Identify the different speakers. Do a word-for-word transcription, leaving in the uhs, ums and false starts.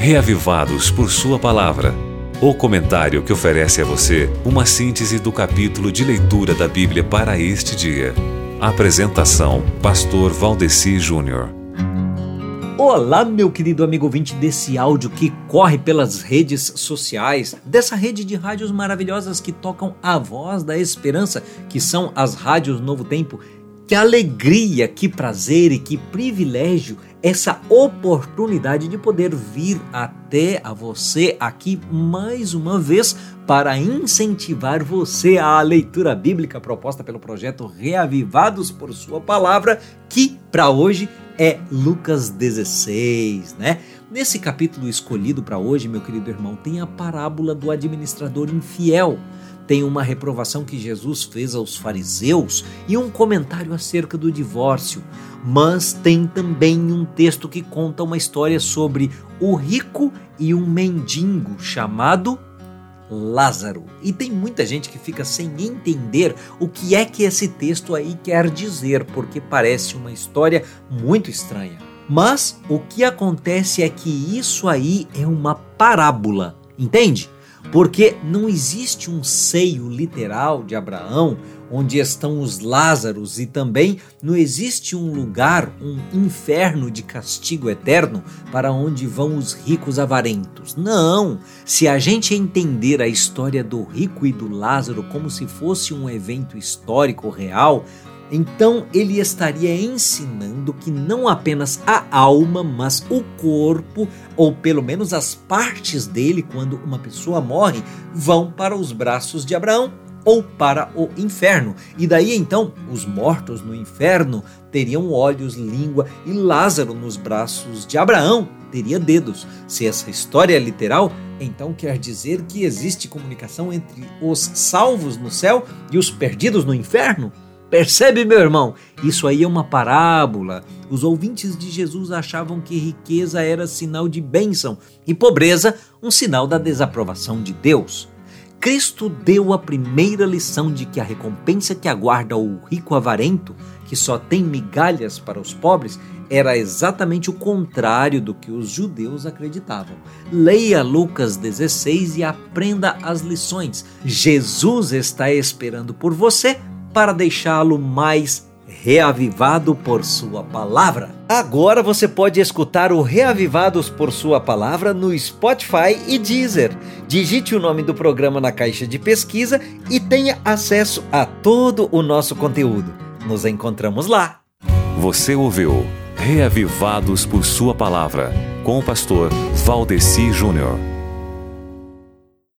Speaker 1: Reavivados por Sua Palavra. O comentário que oferece a você uma síntese do capítulo de leitura da Bíblia para este dia. Apresentação: Pastor Valdeci Júnior.
Speaker 2: Olá, meu querido amigo ouvinte desse áudio que corre pelas redes sociais, dessa rede de rádios maravilhosas que tocam a voz da esperança, que são as rádios Novo Tempo. Que alegria, que prazer e que privilégio essa oportunidade de poder vir até a você aqui mais uma vez para incentivar você à leitura bíblica proposta pelo projeto Reavivados por Sua Palavra, que para hoje é Lucas dezesseis, né? Nesse capítulo escolhido para hoje, meu querido irmão, tem a parábola do administrador infiel. Tem uma reprovação que Jesus fez aos fariseus e um comentário acerca do divórcio. Mas tem também um texto que conta uma história sobre o rico e um mendigo chamado Lázaro. E tem muita gente que fica sem entender o que é que esse texto aí quer dizer, porque parece uma história muito estranha. Mas o que acontece é que isso aí é uma parábola, entende? Porque não existe um seio literal de Abraão onde estão os Lázaros e também não existe um lugar, um inferno de castigo eterno para onde vão os ricos avarentos. Não! Se a gente entender a história do rico e do Lázaro como se fosse um evento histórico real, então ele estaria ensinando que não apenas a alma, mas o corpo, ou pelo menos as partes dele, quando uma pessoa morre, vão para os braços de Abraão ou para o inferno. E daí então os mortos no inferno teriam olhos, língua, e Lázaro nos braços de Abraão teria dedos. Se essa história é literal, então quer dizer que existe comunicação entre os salvos no céu e os perdidos no inferno? Percebe, meu irmão? Isso aí é uma parábola. Os ouvintes de Jesus achavam que riqueza era sinal de bênção e pobreza um sinal da desaprovação de Deus. Cristo deu a primeira lição de que a recompensa que aguarda o rico avarento, que só tem migalhas para os pobres, era exatamente o contrário do que os judeus acreditavam. Leia Lucas dezesseis e aprenda as lições. Jesus está esperando por você para deixá-lo mais reavivado por Sua Palavra. Agora você pode escutar o Reavivados por Sua Palavra no Spotify e Deezer. Digite o nome do programa na caixa de pesquisa e tenha acesso a todo o nosso conteúdo. Nos encontramos lá.
Speaker 1: Você ouviu Reavivados por Sua Palavra, com o pastor Valdeci Júnior.